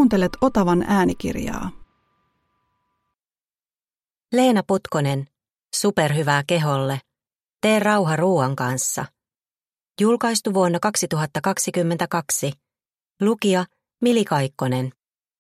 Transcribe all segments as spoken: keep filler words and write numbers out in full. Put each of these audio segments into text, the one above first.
Kuuntelet Otavan äänikirjaa. Leena Putkonen, superhyvää keholle. Tee rauha ruoan kanssa. Julkaistu vuonna kaksituhattakaksikymmentäkaksi. Lukija Mili Kaikkonen.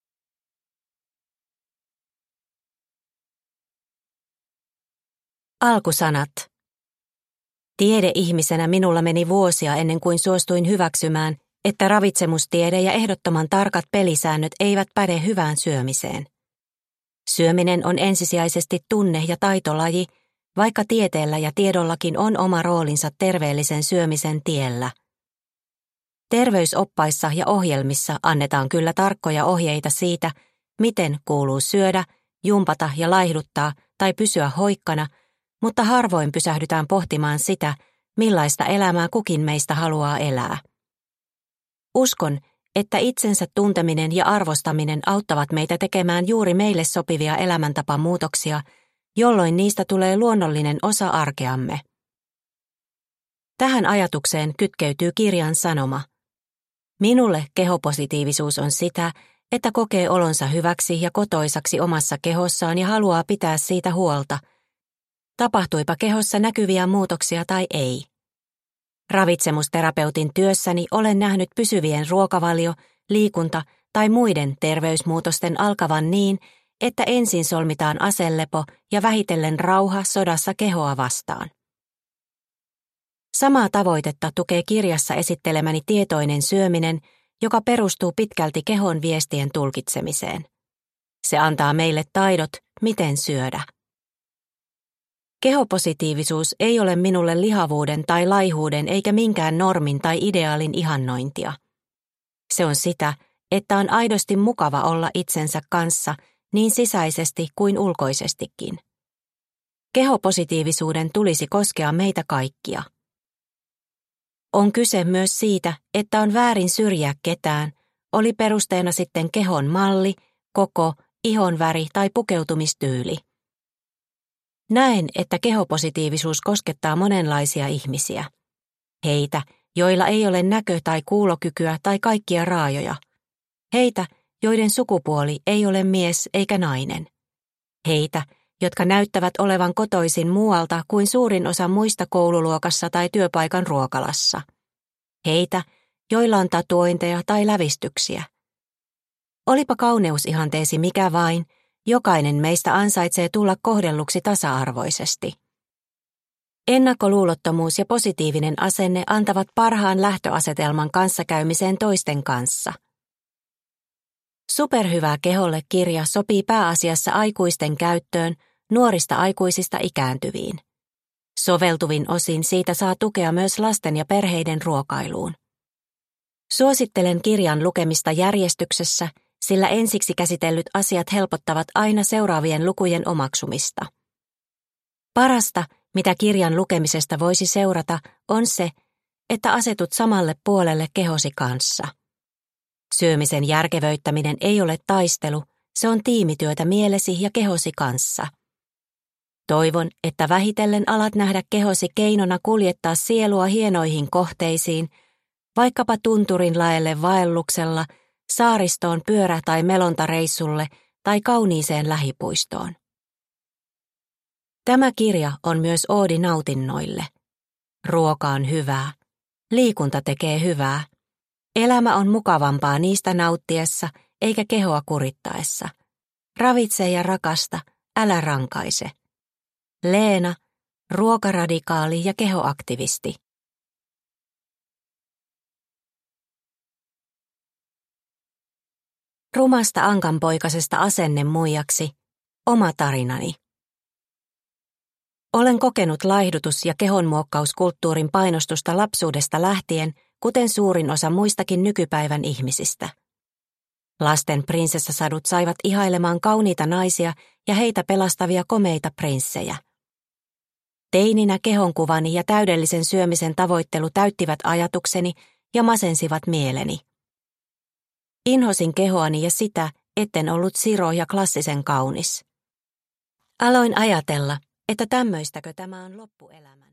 Alkusanat. Tiedeihmisenä minulla meni vuosia ennen kuin suostuin hyväksymään, että ravitsemustiede ja ehdottoman tarkat pelisäännöt eivät päde hyvään syömiseen. Syöminen on ensisijaisesti tunne- ja taitolaji, vaikka tieteellä ja tiedollakin on oma roolinsa terveellisen syömisen tiellä. Terveysoppaissa ja ohjelmissa annetaan kyllä tarkkoja ohjeita siitä, miten kuuluu syödä, jumpata ja laihduttaa tai pysyä hoikkana, mutta harvoin pysähdytään pohtimaan sitä, millaista elämää kukin meistä haluaa elää. Uskon, että itsensä tunteminen ja arvostaminen auttavat meitä tekemään juuri meille sopivia elämäntapamuutoksia, jolloin niistä tulee luonnollinen osa arkeamme. Tähän ajatukseen kytkeytyy kirjan sanoma. Minulle kehopositiivisuus on sitä, että kokee olonsa hyväksi ja kotoisaksi omassa kehossaan ja haluaa pitää siitä huolta, tapahtuipa kehossa näkyviä muutoksia tai ei. Ravitsemusterapeutin työssäni olen nähnyt pysyvien ruokavalio, liikunta tai muiden terveysmuutosten alkavan niin, että ensin solmitaan aselepo ja vähitellen rauha sodassa kehoa vastaan. Samaa tavoitetta tukee kirjassa esittelemäni tietoinen syöminen, joka perustuu pitkälti kehon viestien tulkitsemiseen. Se antaa meille taidot, miten syödä. Kehopositiivisuus ei ole minulle lihavuuden tai laihuuden eikä minkään normin tai ideaalin ihannointia. Se on sitä, että on aidosti mukava olla itsensä kanssa niin sisäisesti kuin ulkoisestikin. Kehopositiivisuuden tulisi koskea meitä kaikkia. On kyse myös siitä, että on väärin syrjiä ketään, oli perusteena sitten kehon malli, koko, ihonväri tai pukeutumistyyli. Näen, että kehopositiivisuus koskettaa monenlaisia ihmisiä. Heitä, joilla ei ole näkö- tai kuulokykyä tai kaikkia raajoja. Heitä, joiden sukupuoli ei ole mies eikä nainen. Heitä, jotka näyttävät olevan kotoisin muualta kuin suurin osa muista koululuokassa tai työpaikan ruokalassa. Heitä, joilla on tatuointeja tai lävistyksiä. Olipa kauneusihanteesi mikä vain, jokainen meistä ansaitsee tulla kohdelluksi tasa-arvoisesti. Ennakkoluulottomuus ja positiivinen asenne antavat parhaan lähtöasetelman kanssakäymiseen toisten kanssa. Superhyvää keholle -kirja sopii pääasiassa aikuisten käyttöön, nuorista aikuisista ikääntyviin. Soveltuvin osin siitä saa tukea myös lasten ja perheiden ruokailuun. Suosittelen kirjan lukemista järjestyksessä, sillä ensiksi käsitellyt asiat helpottavat aina seuraavien lukujen omaksumista. Parasta, mitä kirjan lukemisesta voisi seurata, on se, että asetut samalle puolelle kehosi kanssa. Syömisen järkevöittäminen ei ole taistelu, se on tiimityötä mielesi ja kehosi kanssa. Toivon, että vähitellen alat nähdä kehosi keinona kuljettaa sielua hienoihin kohteisiin, vaikkapa tunturin laelle vaelluksella, saaristoon pyörä- tai melontareissulle tai kauniiseen lähipuistoon. Tämä kirja on myös oodi nautinnoille. Ruoka on hyvää. Liikunta tekee hyvää. Elämä on mukavampaa niistä nauttiessa eikä kehoa kurittaessa. Ravitse ja rakasta, älä rankaise. Leena, ruokaradikaali ja kehoaktivisti. Rumasta ankanpoikasesta asennemuijaksi, oma tarinani. Olen kokenut laihdutus- ja kehonmuokkauskulttuurin painostusta lapsuudesta lähtien, kuten suurin osa muistakin nykypäivän ihmisistä. Lasten prinsessasadut saivat ihailemaan kauniita naisia ja heitä pelastavia komeita prinssejä. Teininä kehonkuvani ja täydellisen syömisen tavoittelu täyttivät ajatukseni ja masensivat mieleni. Inhosin kehoani ja sitä, etten ollut siro ja klassisen kaunis. Aloin ajatella, että tämmöistäkö tämä on loppuelämä.